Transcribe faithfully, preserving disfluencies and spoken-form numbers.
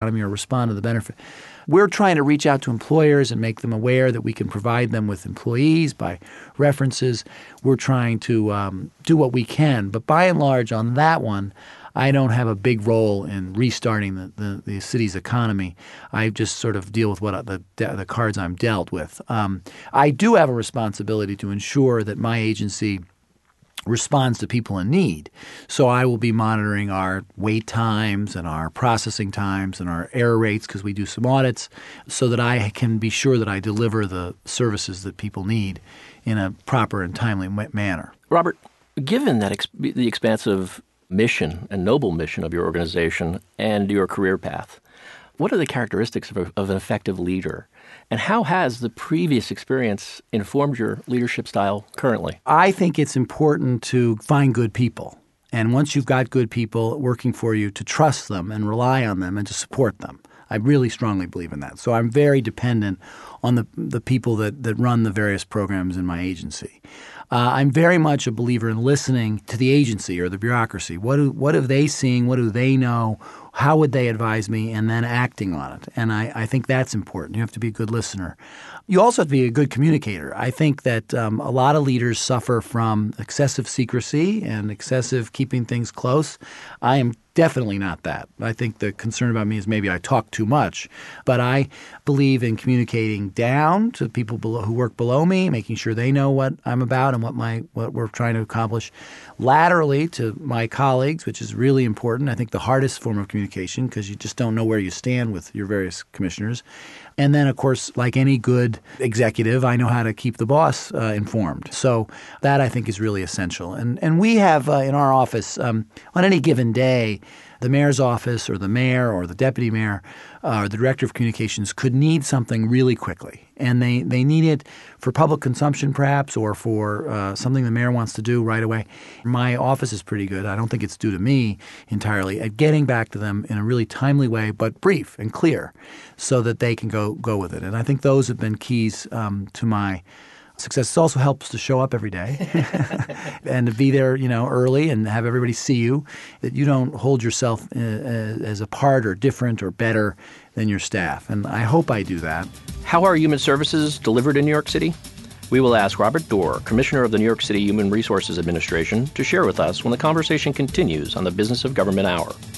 economy or respond to the benefit. We're trying to reach out to employers and make them aware that we can provide them with employees by references. We're trying to um, do what we can. But by and large, on that one, I don't have a big role in restarting the, the, the city's economy. I just sort of deal with what the, the cards I'm dealt with. Um, I do have a responsibility to ensure that my agency responds to people in need. So I will be monitoring our wait times and our processing times and our error rates because we do some audits so that I can be sure that I deliver the services that people need in a proper and timely manner. Robert, given that ex- the expansive mission and noble mission of your organization and your career path, what are the characteristics of, a, of an effective leader? And how has the previous experience informed your leadership style currently? I think it's important to find good people. And once you've got good people working for you, to trust them and rely on them and to support them. I really strongly believe in that. So I'm very dependent on the, the people that, that run the various programs in my agency. Uh, I'm very much a believer in listening to the agency or the bureaucracy. What do, what are they seeing? What do they know? How would they advise me? And then acting on it. And I, I think that's important. You have to be a good listener. You also have to be a good communicator. I think that um, a lot of leaders suffer from excessive secrecy and excessive keeping things close. I am definitely not that. I think the concern about me is maybe I talk too much. But I believe in communicating down to people below, who work below me, making sure they know what I'm about and what my what we're trying to accomplish. Laterally to my colleagues, which is really important. I think the hardest form of communication because you just don't know where you stand with your various commissioners. And then, of course, like any good executive, I know how to keep the boss uh, informed. So that, I think, is really essential. And and we have uh, in our office, um, on any given day, the mayor's office or the mayor or the deputy mayor uh, or the director of communications could need something really quickly. And they, they need it for public consumption perhaps or for uh, something the mayor wants to do right away. My office is pretty good. I don't think it's due to me entirely at getting back to them in a really timely way but brief and clear so that they can go go with it. And I think those have been keys um, to my success. It also helps to show up every day and to be there, you know, early and have everybody see you, that you don't hold yourself uh, as apart or different or better than your staff. And I hope I do that. How are human services delivered in New York City? We will ask Robert Doar, Commissioner of the New York City Human Resources Administration, to share with us when the conversation continues on the Business of Government Hour.